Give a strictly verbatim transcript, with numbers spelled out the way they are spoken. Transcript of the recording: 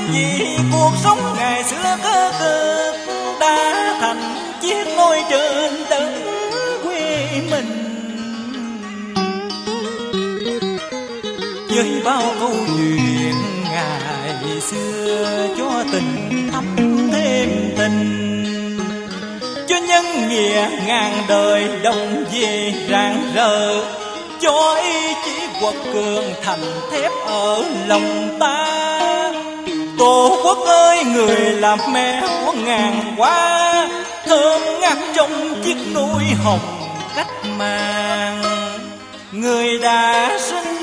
Vì cuộc sống ngày xưa cơ cực đã thành chiếc nôi trên đất quê mình. Với bao câu chuyện ngày xưa cho tình thắm thêm tình, cho nhân nghĩa ngàn đời đồng về rạng rỡ, cho ý chí quật cường thành thép ở lòng ta. Tổ quốc ơi, người làm mẹ của ngàn hoa, thơm ngát trong chiếc nôi hồng cách mạng. Người đã sinh